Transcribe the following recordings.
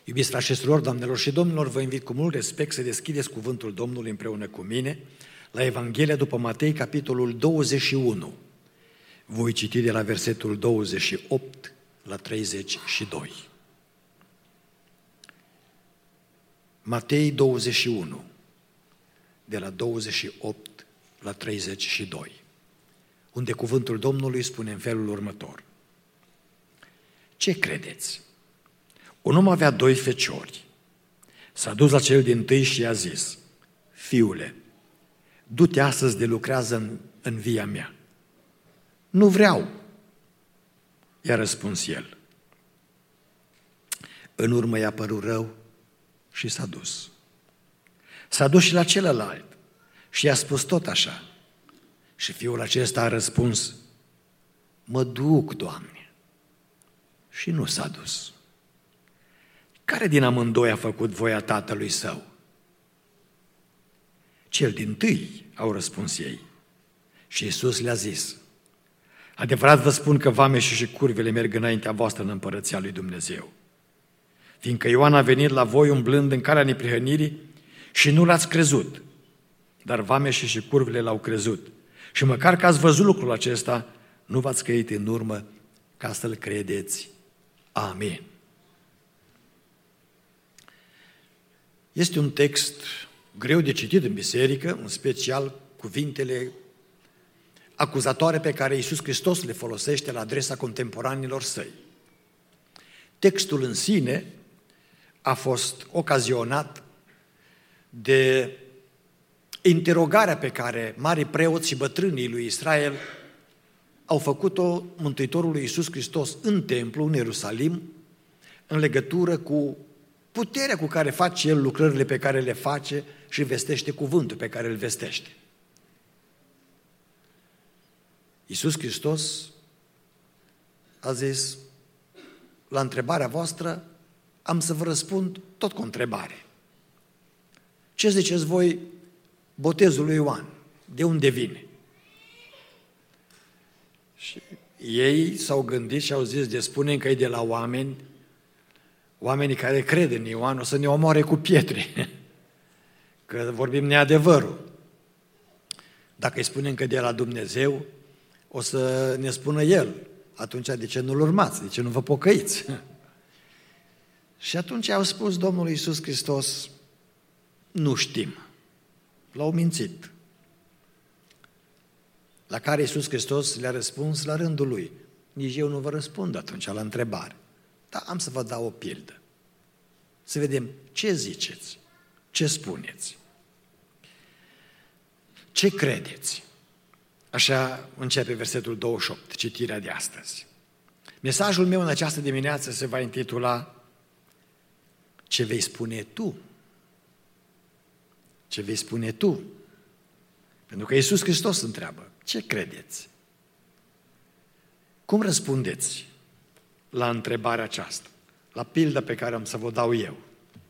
Iubiți frați și surori, doamnelor și domnilor, vă invit cu mult respect să deschideți cuvântul Domnului împreună cu mine la Evanghelia după Matei, capitolul 21. Voi citi de la versetul 28 la 32. Matei 21, de la 28 la 32, unde cuvântul Domnului spune în felul următor. Ce credeți? Un om avea 2 feciori. S-a dus la cel dintâi și i-a zis: Fiule, du-te astăzi de lucrează în via mea. Nu vreau, i-a răspuns el. În urmă i-a părut rău și s-a dus. S-a dus și la celălalt și i-a spus tot așa. Și fiul acesta a răspuns: Mă duc, Doamne. Și nu s-a dus. Care din amândoi a făcut voia tatălui său? Cel dintâi, au răspuns ei. Și Iisus le-a zis: Adevărat vă spun că vameșii și curvele merg înaintea voastră în împărăția lui Dumnezeu. Fiindcă Ioan a venit la voi umblând în calea neprihănirii și nu l-ați crezut, dar vameșii și curvele l-au crezut. Și măcar că ați văzut lucrul acesta, nu v-ați căit în urmă ca să-l credeți. Amin. Este un text greu de citit în biserică, în special cuvintele acuzatoare pe care Iisus Hristos le folosește la adresa contemporanilor săi. Textul în sine a fost ocazionat de interogarea pe care marii preoți și bătrânii lui Israel au făcut-o Mântuitorului Iisus Hristos în templu, în Ierusalim, în legătură cu puterea cu care face El lucrările pe care le face și vestește cuvântul pe care îl vestește. Iisus Hristos a zis: la întrebarea voastră am să vă răspund tot cu o întrebare. Ce ziceți voi botezul lui Ioan? De unde vine? Și ei s-au gândit și au zis: de spunem că e de la oamenii care cred în Ioan o să ne omoare cu pietre, că vorbim neadevărul. Dacă îi spunem că de la Dumnezeu, o să ne spună El: atunci de ce nu-L urmați? De ce nu vă pocăiți? Și atunci au spus Domnul Iisus Hristos: nu știm. L-au mințit. La care Iisus Hristos le-a răspuns la rândul Lui: nici eu nu vă răspund atunci la întrebare, dar am să vă dau o pildă. Să vedem ce ziceți, ce spuneți, ce credeți. Așa începe versetul 28, citirea de astăzi. Mesajul meu în această dimineață se va intitula: ce vei spune tu? Ce vei spune tu? Pentru că Iisus Hristos întreabă: ce credeți? Cum răspundeți la întrebarea aceasta, la pilda pe care am să vă dau eu?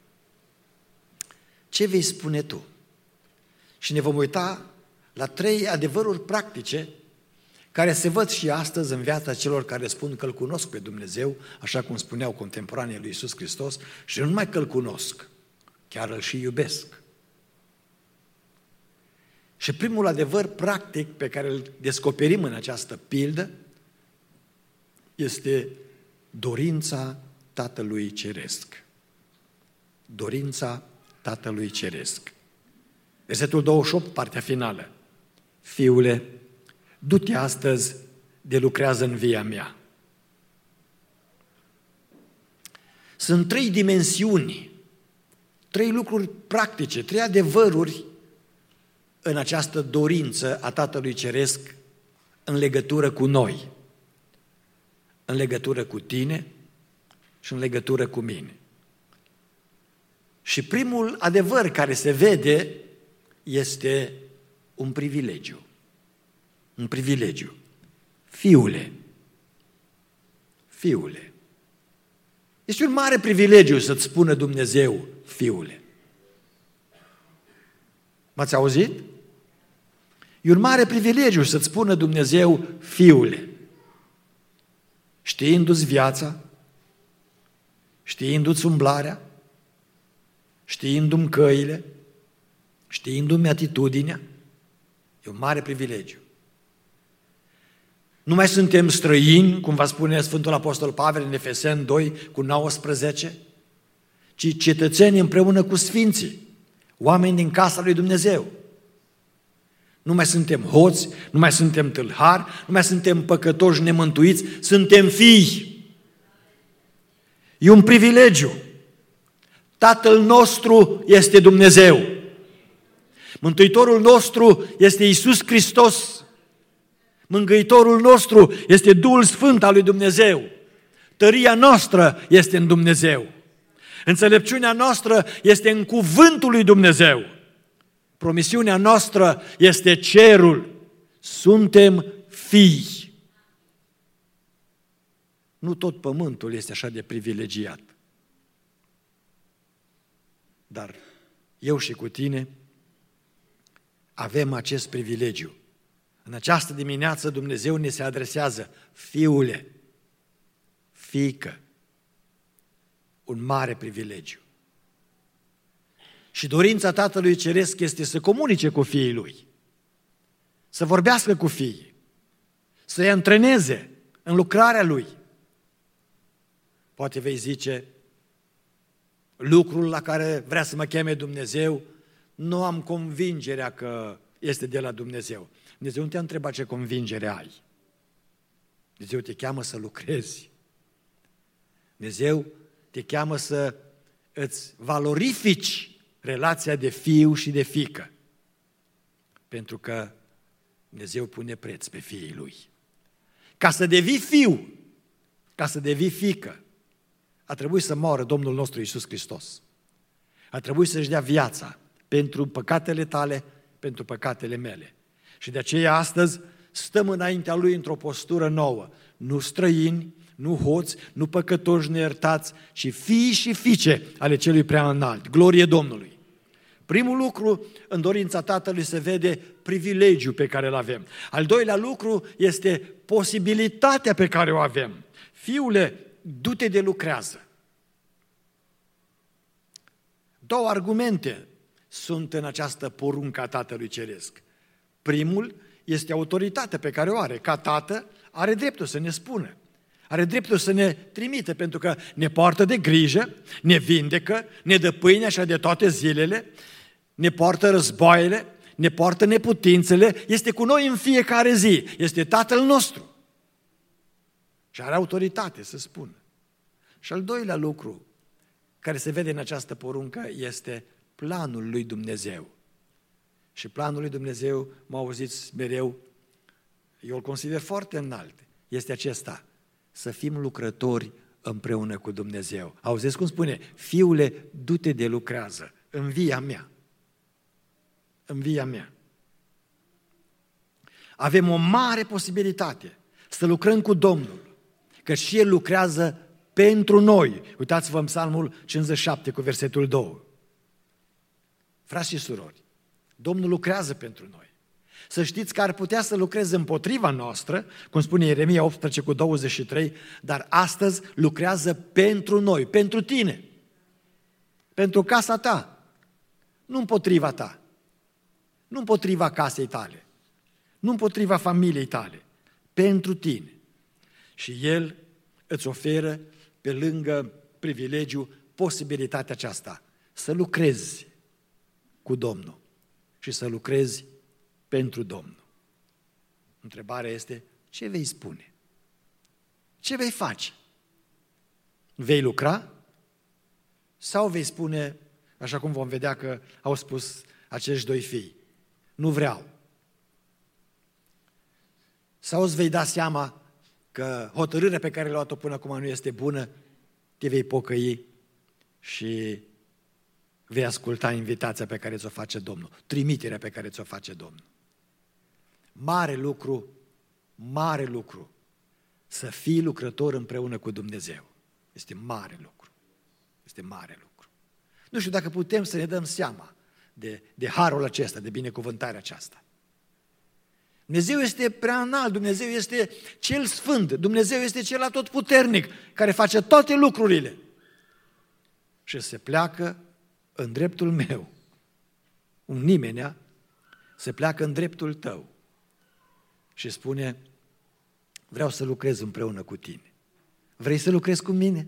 Ce vei spune tu? Și ne vom uita la 3 adevăruri practice care se văd și astăzi în viața celor care spun că îl cunosc pe Dumnezeu, așa cum spuneau contemporanii lui Iisus Hristos, și nu numai că îl cunosc, chiar îl și iubesc. Și primul adevăr practic pe care îl descoperim în această pildă este dorința Tatălui Ceresc. Dorința Tatălui Ceresc. Versetul 28, partea finală. Fiule, du-te astăzi de lucrează în via mea. Sunt 3 dimensiuni, 3 lucruri practice, 3 adevăruri în această dorință a Tatălui Ceresc în legătură cu noi, în legătură cu tine și în legătură cu mine. Și primul adevăr care se vede este un privilegiu. Un privilegiu. Fiule. Fiule. Este un mare privilegiu să-ți spună Dumnezeu fiule. M-ați auzit? E un mare privilegiu să-ți spună Dumnezeu fiule. Știindu-ți viața, știindu-ți umblarea, știindu-mi căile, știindu-mi atitudinea, e un mare privilegiu. Nu mai suntem străini, cum va spune Sfântul Apostol Pavel în Efeseni 2:19, ci cetățeni împreună cu sfinții, oameni din casa lui Dumnezeu. Nu mai suntem hoți, nu mai suntem tâlhari, nu mai suntem păcătoși nemântuiți, suntem fii. E un privilegiu. Tatăl nostru este Dumnezeu. Mântuitorul nostru este Iisus Hristos. Mângâitorul nostru este Duhul Sfânt al lui Dumnezeu. Tăria noastră este în Dumnezeu. Înțelepciunea noastră este în cuvântul lui Dumnezeu. Promisiunea noastră este cerul. Suntem fii. Nu tot pământul este așa de privilegiat. Dar eu și cu tine avem acest privilegiu. În această dimineață Dumnezeu ne se adresează: fiule, fiică, un mare privilegiu. Și dorința Tatălui Ceresc este să comunice cu fiii Lui, să vorbească cu fiii, să-i antreneze în lucrarea Lui. Poate vei zice: lucrul la care vrea să mă cheme Dumnezeu, nu am convingerea că este de la Dumnezeu. Dumnezeu nu te-a întrebat ce convingere ai. Dumnezeu te cheamă să lucrezi. Dumnezeu te cheamă să îți valorifici relația de fiu și de fiică. Pentru că Dumnezeu pune preț pe fiii Lui. Ca să devii fiu, ca să devii fiică, a trebuit să moară Domnul nostru Iisus Hristos. A trebuit să-și dea viața pentru păcatele tale, pentru păcatele mele. Și de aceea astăzi stăm înaintea Lui într-o postură nouă. Nu străini, nu hoți, nu păcătoși neiertați, ci fii și fiice ale Celui Prea Înalt. Glorie Domnului! Primul lucru, în dorința Tatălui se vede privilegiul pe care îl avem. Al doilea lucru este posibilitatea pe care o avem. Fiule, du-te de lucrează. Două argumente sunt în această poruncă a Tatălui Ceresc. Primul este autoritatea pe care o are. Ca tată are dreptul să ne spună. Are dreptul să ne trimite, pentru că ne poartă de grijă, ne vindecă, ne dă pâine așa de toate zilele, ne poartă războaiele, ne poartă neputințele, este cu noi în fiecare zi, este Tatăl nostru. Și are autoritate să spună. Și al doilea lucru care se vede în această poruncă este planul lui Dumnezeu. Și planul lui Dumnezeu, mă auziți mereu, eu îl consider foarte înalt, este acesta: să fim lucrători împreună cu Dumnezeu. Auziți cum spune? Fiule, du-te de lucrează în via mea. În via mea. Avem o mare posibilitate să lucrăm cu Domnul, că și El lucrează pentru noi. Uitați-vă în Psalmul 57 cu versetul 2. Frați și surori, Domnul lucrează pentru noi. Să știți că ar putea să lucreze împotriva noastră, cum spune Ieremia 18 cu 23, dar astăzi lucrează pentru noi, pentru tine, pentru casa ta, nu împotriva ta, nu împotriva casei tale, nu împotriva familiei tale, pentru tine. Și El îți oferă, pe lângă privilegiu, posibilitatea aceasta, să lucrezi cu Domnul și să lucrezi pentru Domnul. Întrebarea este: ce vei spune? Ce vei face? Vei lucra? Sau vei spune, așa cum vom vedea că au spus acești doi fii: nu vreau. Sau îți vei da seama că hotărârea pe care le-ai luat-o până acum nu este bună, te vei pocăi și vei asculta invitația pe care ți-o face Domnul, trimiterea pe care ți-o face Domnul. Mare lucru, să fii lucrător împreună cu Dumnezeu. Este mare lucru. Este mare lucru. Nu știu dacă putem să ne dăm seama de harul acesta, de binecuvântarea aceasta. Dumnezeu este prea înalt, Dumnezeu este cel sfânt, Dumnezeu este cel atotputernic, care face toate lucrurile. Și se pleacă în dreptul meu, un nimenea se pleacă în dreptul tău și spune, vreau să lucrez împreună cu tine. Vrei să lucrezi cu mine?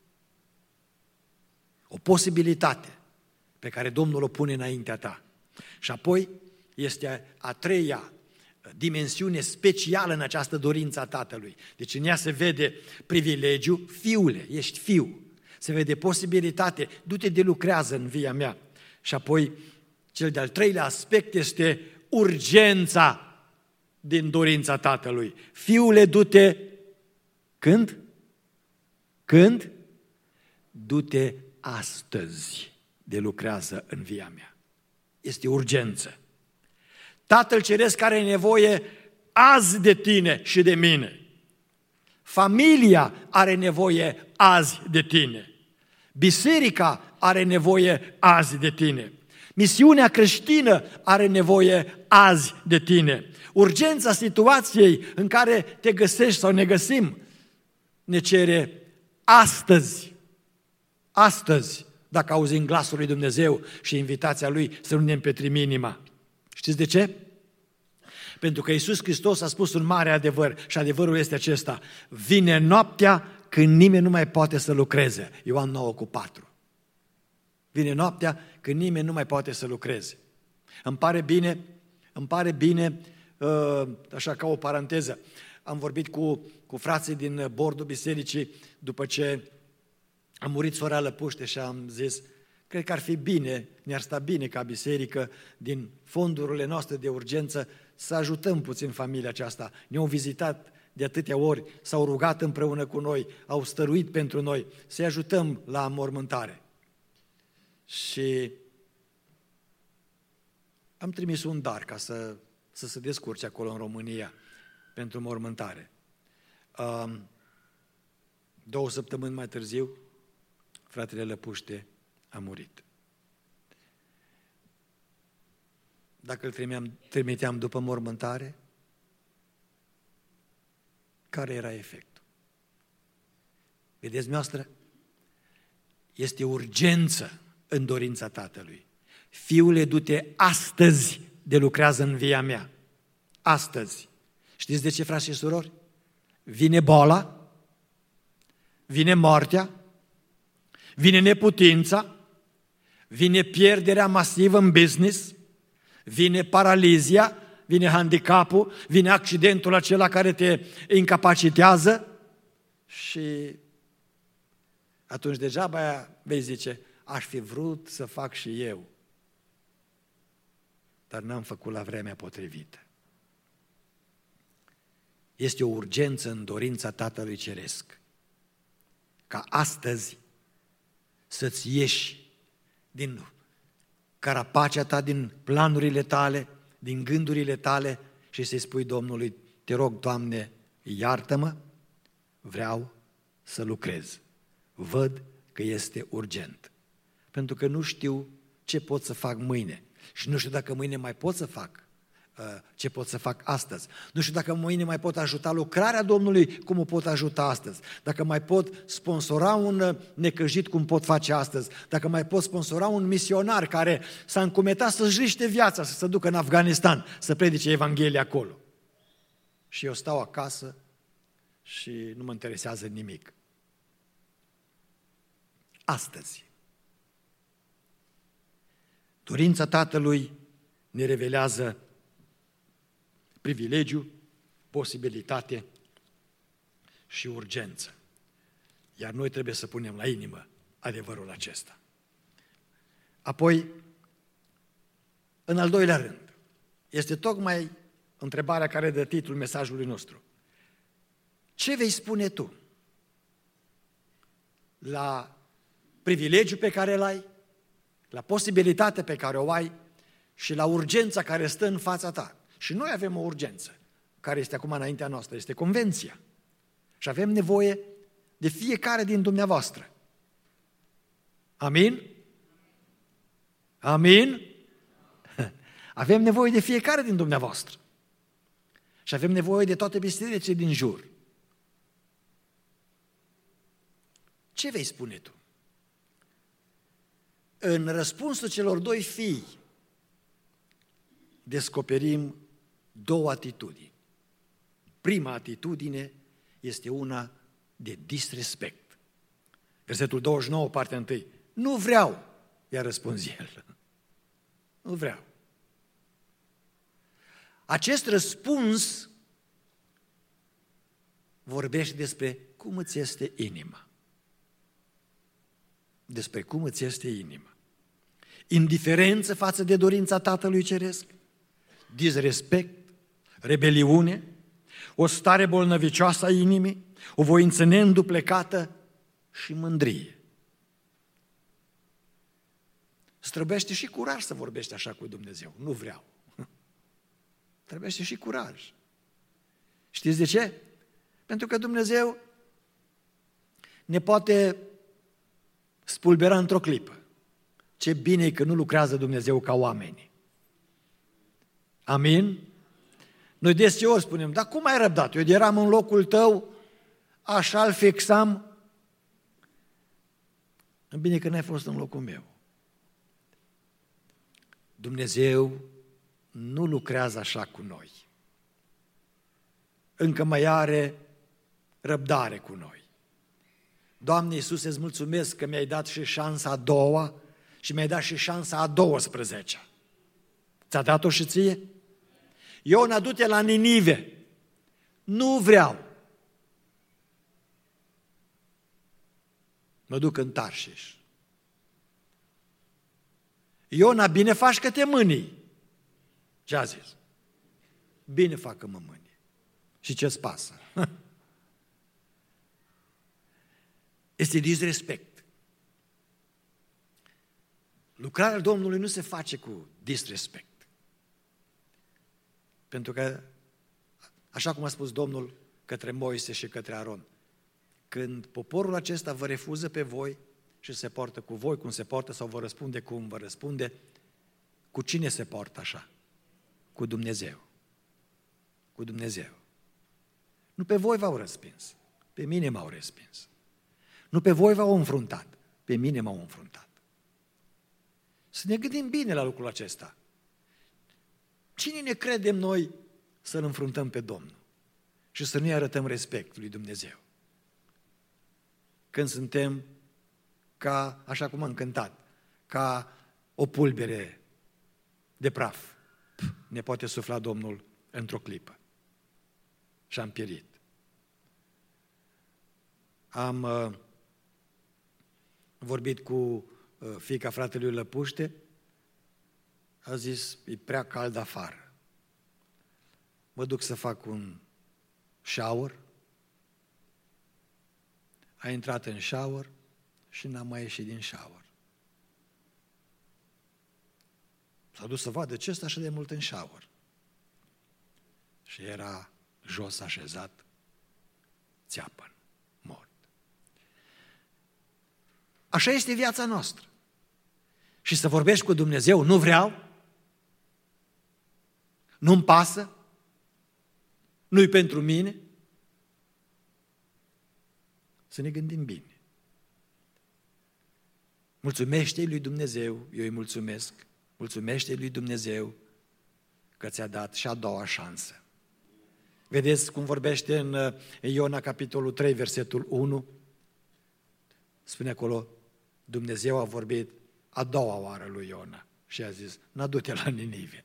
O posibilitate pe care Domnul o pune înaintea ta. Și apoi este a treia dimensiune specială în această dorință a Tatălui. Deci în ea se vede privilegiu, fiule, ești fiu. Se vede posibilitate, du-te de lucrează în via mea. Și apoi cel de-al treilea aspect este urgența din dorința Tatălui. Fiule, du-te, când? Când? Du-te astăzi de lucrează în via mea. Este urgență. Tatăl Ceresc are nevoie azi de tine și de mine. Familia are nevoie azi de tine. Biserica are nevoie azi de tine. Misiunea creștină are nevoie azi de tine. Urgența situației în care te găsești sau ne găsim ne cere astăzi. Astăzi, dacă auzim glasul lui Dumnezeu și invitația Lui să nu ne împetrim inima. Știți de ce? Pentru că Iisus Hristos a spus un mare adevăr și adevărul este acesta. Vine noaptea când nimeni nu mai poate să lucreze. Ioan 9:4. Vine noaptea când nimeni nu mai poate să lucreze. Îmi pare bine, așa ca o paranteză, am vorbit cu frații din bordul bisericii după ce a murit sora Lăpuște și am zis, cred că ar fi bine, ne-ar sta bine ca biserică din fondurile noastre de urgență să ajutăm puțin familia aceasta. Ne-au vizitat de atâtea ori, s-au rugat împreună cu noi, au stăruit pentru noi, să-i ajutăm la înmormântare. Și am trimis un dar ca să se descurce acolo în România pentru înmormântare. 2 săptămâni mai târziu, fratele Lăpuște a murit. Dacă îl trimiteam după mormântare, care era efectul? Vedeți, noastră? Este urgență în dorința Tatălui. Fiule, du-te astăzi de lucrează în via mea. Astăzi. Știți de ce, frați și surori? Vine boala, vine moartea, vine neputința, vine pierderea masivă în business, vine paralizia, vine handicapul, vine accidentul acela care te incapacitează și atunci degeaba vei zice, aș fi vrut să fac și eu, dar n-am făcut la vremea potrivită. Este o urgență în dorința Tatălui Ceresc ca astăzi să-ți ieși din carapacea ta, din planurile tale, din gândurile tale și să-i spui Domnului, te rog, Doamne, iartă-mă, vreau să lucrez. Văd că este urgent. Pentru că nu știu ce pot să fac mâine și nu știu dacă mâine mai pot să fac ce pot să fac astăzi. Nu știu dacă mâine mai pot ajuta lucrarea Domnului, cum o pot ajuta astăzi. Dacă mai pot sponsora un necăjit, cum pot face astăzi. Dacă mai pot sponsora un misionar care s-a încumetat să-și riște viața, să se ducă în Afganistan, să predice Evanghelia acolo. Și eu stau acasă și nu mă interesează nimic. Astăzi. Dorința Tatălui ne revelează privilegiu, posibilitate și urgență. Iar noi trebuie să punem la inimă adevărul acesta. Apoi, în al doilea rând, este tocmai întrebarea care dă titlul mesajului nostru. Ce vei spune tu la privilegiu pe care îl ai, la posibilitatea pe care o ai și la urgența care stă în fața ta? Și noi avem o urgență, care este acum înaintea noastră, este convenția. Și avem nevoie de fiecare din dumneavoastră. Amin? Amin? Avem nevoie de fiecare din dumneavoastră. Și avem nevoie de toate bisericile din jur. Ce vei spune tu? în răspunsul celor doi fii descoperim două atitudini. Prima atitudine este una de disrespect. Versetul 29, partea 1. Nu vreau, i-a răspuns el. Nu vreau. Acest răspuns vorbește despre cum îți este inima. Despre cum îți este inima. Indiferență față de dorința Tatălui Ceresc, disrespect, rebeliune, o stare bolnăvicioasă a inimii, o voință neînduplecată și mândrie. Străbește și curaj să vorbești așa cu Dumnezeu. Nu vreau. Străbește și curaj. Știți de ce? Pentru că Dumnezeu ne poate spulbera într-o clipă. Ce bine e că nu lucrează Dumnezeu ca oameni. Amin? Noi deseori spunem, dar cum ai răbdat? Eu eram în locul tău, așa-l fixam. Bine că n-ai fost în locul meu. Dumnezeu nu lucrează așa cu noi. Încă mai are răbdare cu noi. Doamne Iisuse, îți mulțumesc că mi-ai dat și șansa a doua și mi-ai dat și șansa a 12-a. Ți-a dat-o și ție? Iona, du-te la Ninive. Nu vreau. Mă duc în Tarșiș. Iona, bine faci că te mânii. Ce a zis? Bine fac că mă mâni. Și ce-ți pasă? Este disrespect. Lucrarea Domnului nu se face cu disrespect. Pentru că, așa cum a spus Domnul către Moise și către Aron, când poporul acesta vă refuză pe voi și se poartă cu voi cum se poartă sau vă răspunde cum vă răspunde, cu cine se poartă așa? Cu Dumnezeu. Cu Dumnezeu. Nu pe voi v-au respins, pe mine m-au respins. Nu pe voi v-au înfruntat, pe mine m-au înfruntat. Să ne gândim bine la lucrul acesta. Cine ne credem noi să-L înfruntăm pe Domnul și să nu-i arătăm respect lui Dumnezeu? Când suntem ca, așa cum am cântat, ca o pulbere de praf. Ne poate sufla Domnul într-o clipă. Și am pierit. Am vorbit cu fiica fratelui Lăpuște, a zis, e prea cald afară. Mă duc să fac un shower. A intrat în shower și n-a mai ieșit din shower. S-a dus să vadă ce stă așa de mult în shower. Și era jos așezat, țeapăn, mort. Așa este viața noastră. Și să vorbești cu Dumnezeu, nu vreau, nu-mi pasă, nu-i pentru mine. Să ne gândim bine. Mulțumește-i lui Dumnezeu, eu îi mulțumesc, mulțumește-i lui Dumnezeu că ți-a dat și a doua șansă. Vedeți cum vorbește în Iona, capitolul 3, versetul 1? Spune acolo, Dumnezeu a vorbit a doua oară lui Iona și a zis, n-adu-te la Ninive.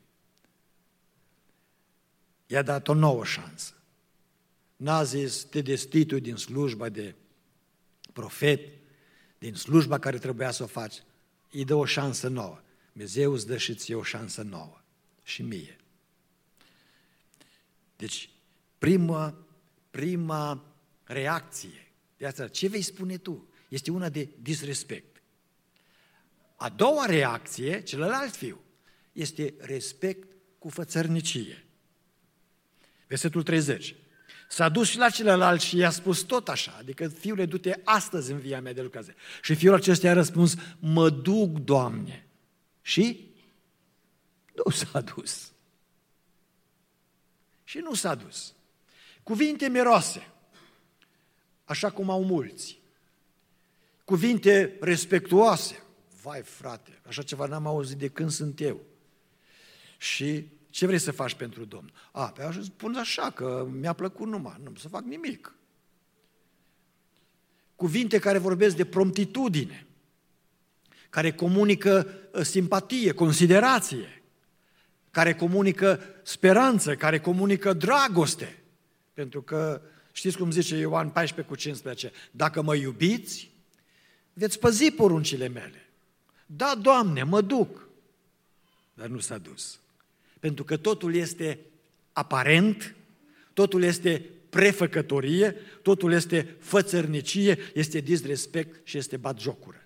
I-a dat o nouă șansă. N-a zis, te destitui din slujba de profet, din slujba care trebuia să o faci. Îi dă o șansă nouă. Dumnezeu îți dă și ție o șansă nouă. Și mie. Deci, prima reacție de asta, ce vei spune tu? Este una de disrespect. A doua reacție, celălalt fiu, este respect cu fățărnicie. Versetul 30. S-a dus și la celălalt și i-a spus tot așa, adică, fiule, du-te astăzi în via mea de lucrare. Și fiul acesta i-a răspuns, mă duc, Doamne. Și nu s-a dus. Și nu s-a dus. Cuvinte miroase, așa cum au mulți. Cuvinte respectuoase. vai frate, așa ceva n-am auzit de când sunt eu. Și ce vrei să faci pentru Domnul? Pe așa spun așa, că mi-a plăcut numai, nu să fac nimic. Cuvinte care vorbesc de promptitudine, care comunică simpatie, considerație, care comunică speranță, care comunică dragoste. Pentru că, știți cum zice Ioan 14:15, dacă mă iubiți, veți păzi poruncile mele. Da, Doamne, mă duc. Dar nu s-a dus. Pentru că totul este aparent, totul este prefăcătorie, totul este fățărnicie, este disrespect și este batjocură.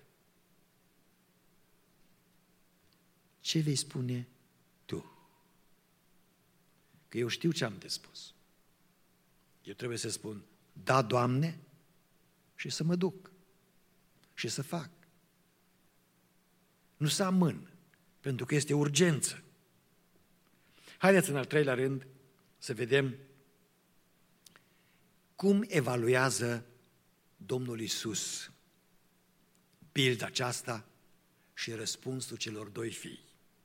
Ce vei spune tu? Că eu știu ce am de spus. Eu trebuie să spun, da, Doamne, și să mă duc și să fac. Nu să amân, pentru că este urgență. Haideți în al treilea rând să vedem cum evaluează Domnul Iisus pilda aceasta și răspunsul celor doi fii.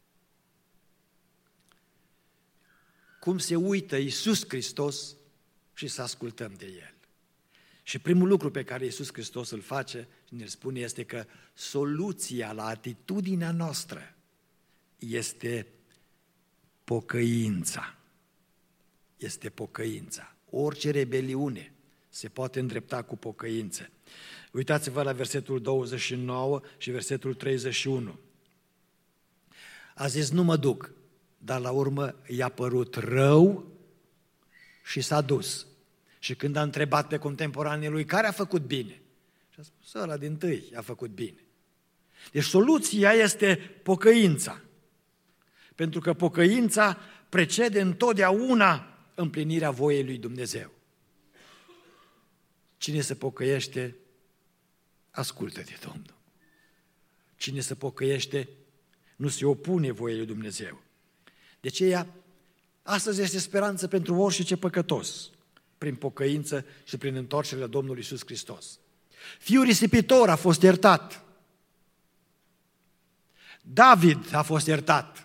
Cum se uită Iisus Hristos și să ascultăm de El. Și primul lucru pe care Iisus Hristos îl face și ne-l spune este că soluția la atitudinea noastră este pocăința. Este pocăința. Orice rebeliune se poate îndrepta cu pocăință. Uitați-vă la versetul 29 și versetul 31. A zis, nu mă duc, dar la urmă i-a părut rău și s-a dus. Și când a întrebat pe contemporanii lui, care a făcut bine? Și a spus, ăla dintâi a făcut bine. Deci soluția este pocăința. Pentru că pocăința precede întotdeauna împlinirea voiei lui Dumnezeu. Cine se pocăiește, ascultă de Domnul. Cine se pocăiește, nu se opune voiei lui Dumnezeu. De aceea, astăzi este speranță pentru orice păcătos, prin pocăință și prin întoarcere la Domnul Iisus Hristos. Fiul risipitor a fost iertat. David a fost iertat.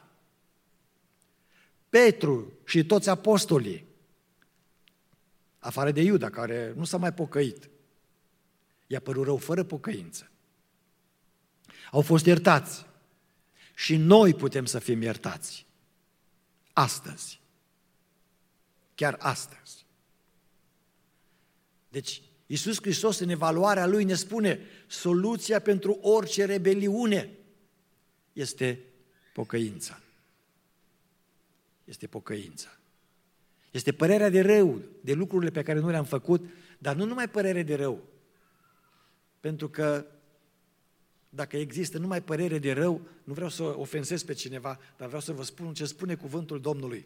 Petru și toți apostolii, afară de Iuda, care nu s-a mai pocăit, i-a părut rău fără pocăință. Au fost iertați. Și noi putem să fim iertați. Astăzi. Chiar astăzi. Deci, Iisus Hristos, în evaluarea Lui, ne spune, soluția pentru orice rebeliune este pocăința. Este pocăința. Este părerea de rău de lucrurile pe care nu le-am făcut, dar nu numai părere de rău. Pentru că dacă există numai părere de rău, nu vreau să ofensez pe cineva, dar vreau să vă spun ce spune cuvântul Domnului.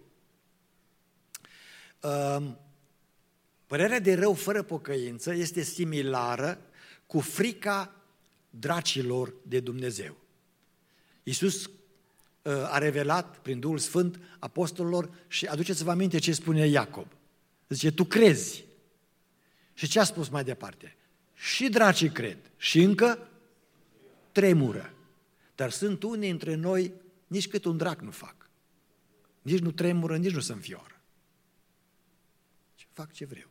Părerea de rău fără pocăință este similară cu frica dracilor de Dumnezeu. Iisus a revelat prin Duhul Sfânt apostolilor și aduceți-vă aminte ce spune Iacob. Zice, tu crezi. Și ce a spus mai departe? Și dracii cred și încă tremură. Dar sunt unii între noi, nici cât un drac nu fac. Nici nu tremură, nici nu se înfioră. Fac ce vreau.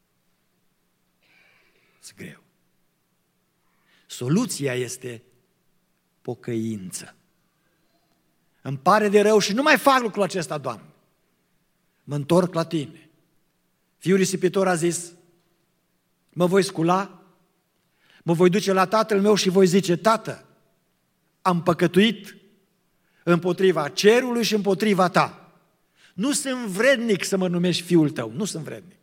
Sunt greu. Soluția este pocăință. Îmi pare de rău și nu mai fac lucrul acesta, Doamne. Mă întorc la Tine. Fiul risipitor a zis, mă voi scula, mă voi duce la tatăl meu și voi zice, Tată, am păcătuit împotriva cerului și împotriva Ta. Nu sunt vrednic să mă numești fiul Tău, nu sunt vrednic.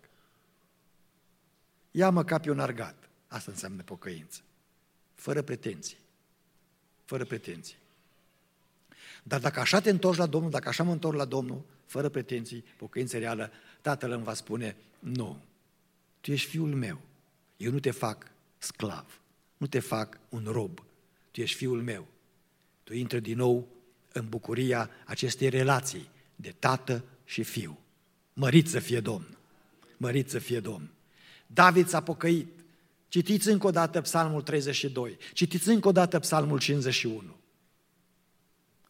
Ia-mă ca pe un argat. Asta înseamnă pocăință. Fără pretenții. Fără pretenții. Dar dacă așa te întorci la Domnul, dacă așa mă întorc la Domnul, fără pretenții, pocăință reală, Tatăl îmi va spune, nu, tu ești fiul meu, eu nu te fac sclav, nu te fac un rob, tu ești fiul meu. Tu intri din nou în bucuria acestei relații de tată și fiu. Mărit să fie Domn, mărit să fie Domn. David s-a pocăit. Citiți încă o dată Psalmul 32, citiți încă o dată Psalmul 51.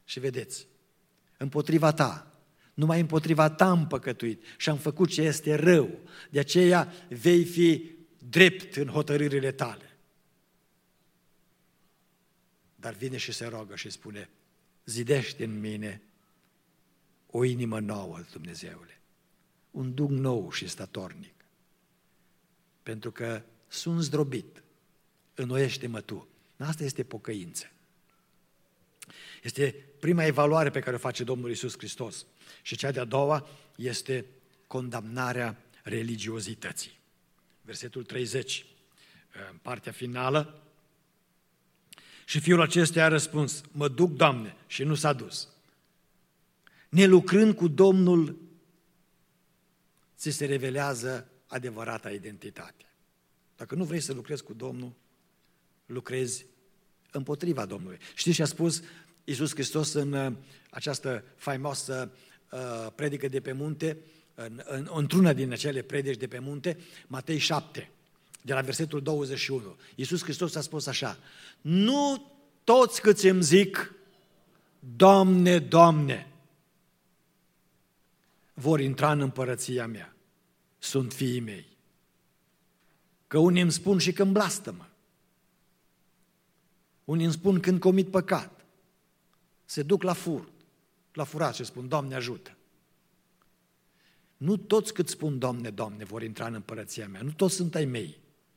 Și vedeți, împotriva ta, numai împotriva ta am păcătuit și am făcut ce este rău. De aceea vei fi drept în hotărârile tale. Dar vine și se roagă și spune, zidește în mine o inimă nouă, Dumnezeule, un duh nou și statornic, pentru că sunt zdrobit, înnoiește-mă Tu. Asta este pocăință. Este prima evaluare pe care o face Domnul Iisus Hristos. Și cea de-a doua este condamnarea religiozității. Versetul 30, în partea finală. Și fiul acestuia a răspuns, mă duc, Doamne, și nu s-a dus. Nelucrând cu Domnul, ți se revelează adevărata identitate. Dacă nu vrei să lucrezi cu Domnul, lucrezi împotriva Domnului. Știți ce a spus Iisus Hristos în această faimoasă predică de pe munte, într-una din acele predici de pe munte, Matei 7, de la versetul 21. Iisus Hristos a spus așa, nu toți câți îmi zic, Doamne, Doamne, vor intra în împărăția mea, sunt fiii mei. Că unii îmi spun și când blastămă, unii îmi spun când comit păcat, se duc la furt, la furat și spun, Doamne ajută. Nu toți cât spun Doamne, Doamne vor intra în împărăția mea, nu toți sunt ai mei.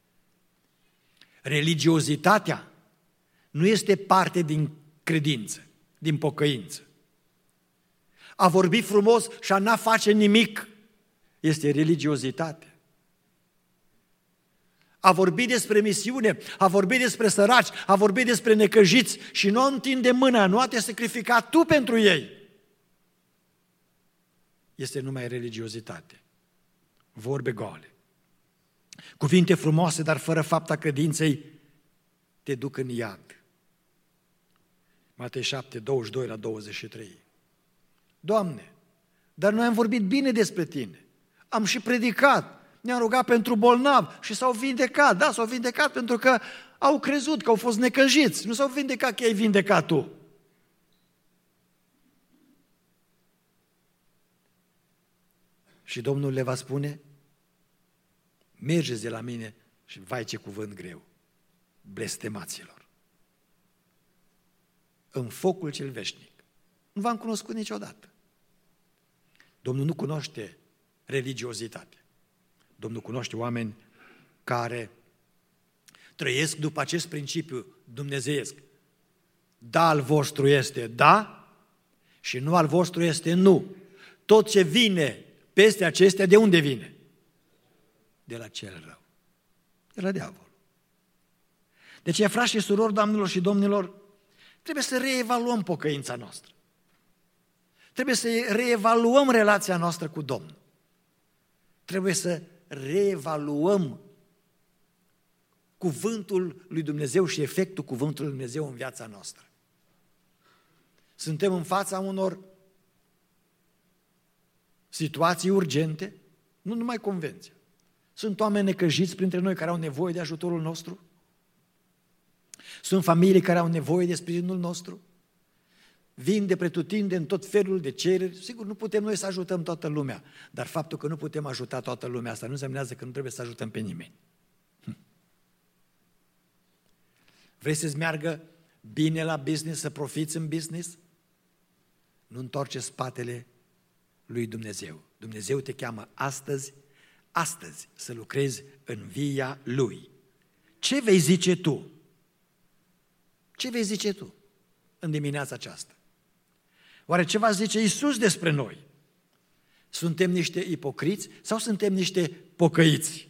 Religiozitatea nu este parte din credință, din pocăință. A vorbi frumos și a n-a face nimic este religiozitate. A vorbi despre misiune, a vorbi despre săraci, a vorbi despre necăjiți și nu întinde mâna, nu a te sacrifica tu pentru ei. Este numai religiozitate. Vorbe goale. Cuvinte frumoase, dar fără fapta credinței, te duc în iad. Matei 7, 22 la 23. Doamne, dar noi am vorbit bine despre Tine. Am și predicat. Ne-am rugat pentru bolnavi și s-au vindecat. Da, s-au vindecat pentru că au crezut că au fost necăjiți. Nu s-au vindecat că ai vindecat tu. Și Domnul le va spune, mergeți de la mine și vai ce cuvânt greu, blestemaților. În focul cel veșnic. Nu v-am cunoscut niciodată. Domnul nu cunoaște religiozitate. Domnul cunoaște oameni care trăiesc după acest principiu dumnezeiesc. Da, al vostru este da și nu al vostru este nu. Tot ce vine peste acestea, de unde vine? De la cel rău. De la diavol. De aceea, frați și surori, doamnelor și domnilor, trebuie să reevaluăm pocăința noastră. Trebuie să reevaluăm relația noastră cu Domnul. Trebuie să reevaluăm cuvântul lui Dumnezeu și efectul cuvântului lui Dumnezeu în viața noastră. Suntem în fața unor situații urgente, nu numai convenția. Sunt oameni necăjiți printre noi care au nevoie de ajutorul nostru. Sunt familii care au nevoie de sprijinul nostru. Vin de pretutindeni tot felul de cereri. Sigur, nu putem noi să ajutăm toată lumea, dar faptul că nu putem ajuta toată lumea, asta nu înseamnă că nu trebuie să ajutăm pe nimeni. Vrei să-ți meargă bine la business, să profiți în business? Nu întoarce spatele lui Dumnezeu. Dumnezeu te cheamă astăzi să lucrezi în via Lui. Ce vei zice tu? Ce vei zice tu în dimineața aceasta? Oare ce va zice Iisus despre noi? Suntem niște ipocriți sau suntem niște pocăiți?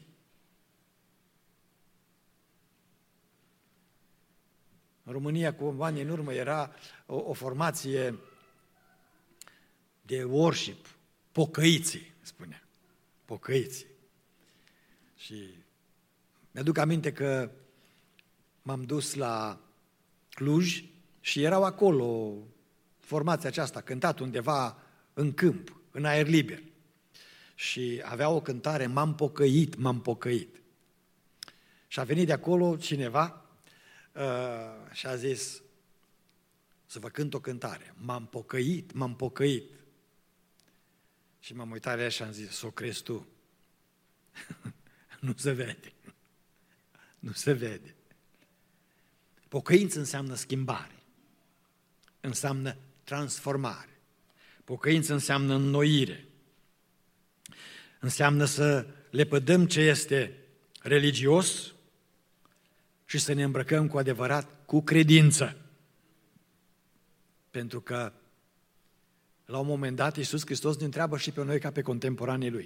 În România, cu ani în urmă, era o formație de worship, pocăiții, spunea. Pocăiții. Și mi-aduc aminte că m-am dus la Cluj și erau acolo formația aceasta, cântat undeva în câmp, în aer liber. Și avea o cântare, m-am pocăit, m-am pocăit. Și a venit de acolo cineva și a zis, să vă cânt o cântare. M-am pocăit. Și m-am uitat la ea și am zis, s-o crezi tu? Nu se vede. Nu se vede. Pocăință înseamnă schimbare. Înseamnă transformare. Pocăință înseamnă înnoire. Înseamnă să lepădăm ce este religios și să ne îmbrăcăm cu adevărat cu credință. Pentru că la un moment dat Iisus Hristos ne întreabă și pe noi ca pe contemporanii Lui.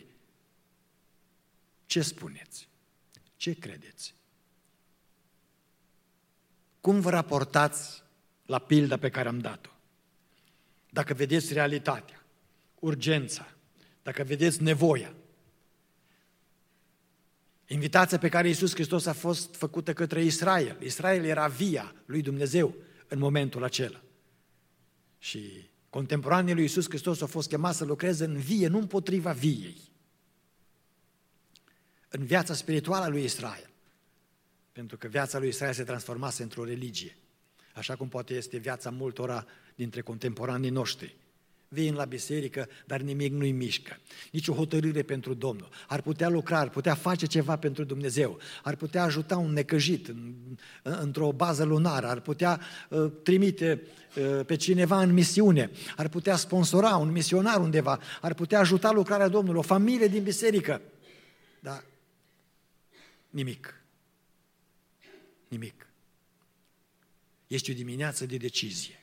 Ce spuneți? Ce credeți? Cum vă raportați la pilda pe care am dat-o? Dacă vedeți realitatea, urgența, dacă vedeți nevoia, invitația pe care Iisus Hristos a fost făcută către Israel. Israel era via lui Dumnezeu în momentul acela. Și contemporanii lui Iisus Hristos au fost chemați să lucreze în vie, nu împotriva viei. În viața spirituală a lui Israel. Pentru că viața lui Israel se transformase într-o religie. Așa cum poate este viața multora dintre contemporanii noștri. Vin la biserică, dar nimic nu-i mișcă. Nici o hotărâre pentru Domnul. Ar putea lucra, ar putea face ceva pentru Dumnezeu. Ar putea ajuta un necăjit într-o bază lunară. Ar putea trimite pe cineva în misiune. Ar putea sponsora un misionar undeva. Ar putea ajuta lucrarea Domnului. O familie din biserică. Dar nimic. Nimic. Este o dimineață de decizie.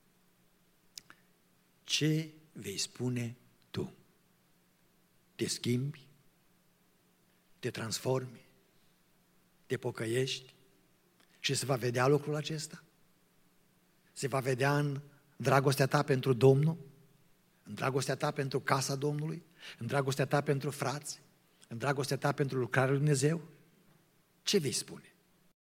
Ce vei spune tu? Te schimbi? Te transformi? Te pocăiești? Și se va vedea lucrul acesta? Se va vedea în dragostea ta pentru Domnul? În dragostea ta pentru casa Domnului? În dragostea ta pentru frați? În dragostea ta pentru lucrarea lui Dumnezeu? Ce vei spune?